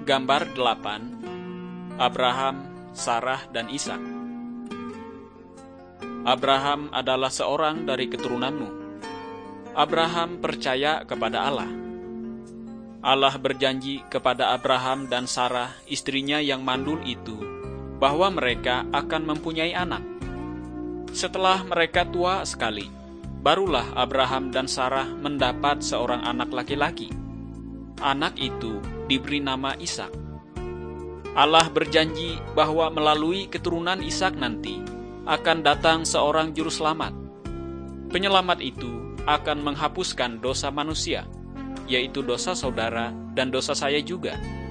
Gambar 8. Abraham, Sarah, dan Ishak. Abraham adalah seorang dari keturunanmu. Abraham percaya kepada Allah. Allah berjanji kepada Abraham dan Sarah, istrinya yang mandul itu, bahwa mereka akan mempunyai anak. Setelah mereka tua sekali, barulah Abraham dan Sarah mendapat seorang anak laki-laki. Anak itu diberi nama Ishak. Allah berjanji bahwa melalui keturunan Ishak nanti akan datang seorang juru selamat. Penyelamat itu akan menghapuskan dosa manusia, yaitu dosa saudara dan dosa saya juga.